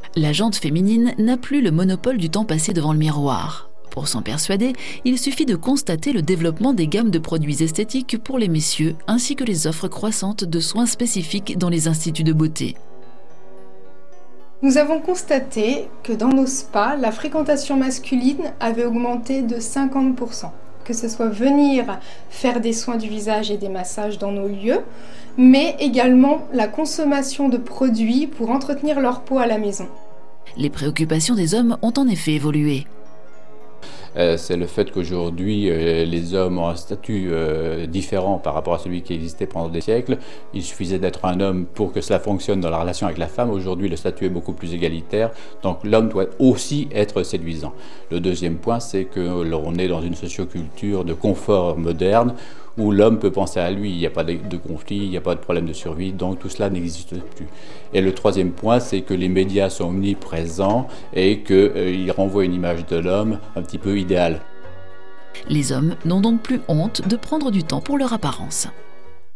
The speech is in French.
La jante féminine n'a plus le monopole du temps passé devant le miroir. Pour s'en persuader, il suffit de constater le développement des gammes de produits esthétiques pour les messieurs, ainsi que les offres croissantes de soins spécifiques dans les instituts de beauté. Nous avons constaté que dans nos spas, la fréquentation masculine avait augmenté de 50%. Que ce soit venir faire des soins du visage et des massages dans nos lieux, mais également la consommation de produits pour entretenir leur peau à la maison. Les préoccupations des hommes ont en effet évolué. C'est le fait qu'aujourd'hui, les hommes ont un statut différent par rapport à celui qui existait pendant des siècles. Il suffisait d'être un homme pour que cela fonctionne dans la relation avec la femme. Aujourd'hui, le statut est beaucoup plus égalitaire, donc l'homme doit aussi être séduisant. Le deuxième point, c'est qu'on est dans une socioculture de confort moderne, où l'homme peut penser à lui, il n'y a pas de conflit, il n'y a pas de problème de survie, donc tout cela n'existe plus. Et le troisième point, c'est que les médias sont omniprésents et qu'ils renvoient une image de l'homme un petit peu idéale. Les hommes n'ont donc plus honte de prendre du temps pour leur apparence.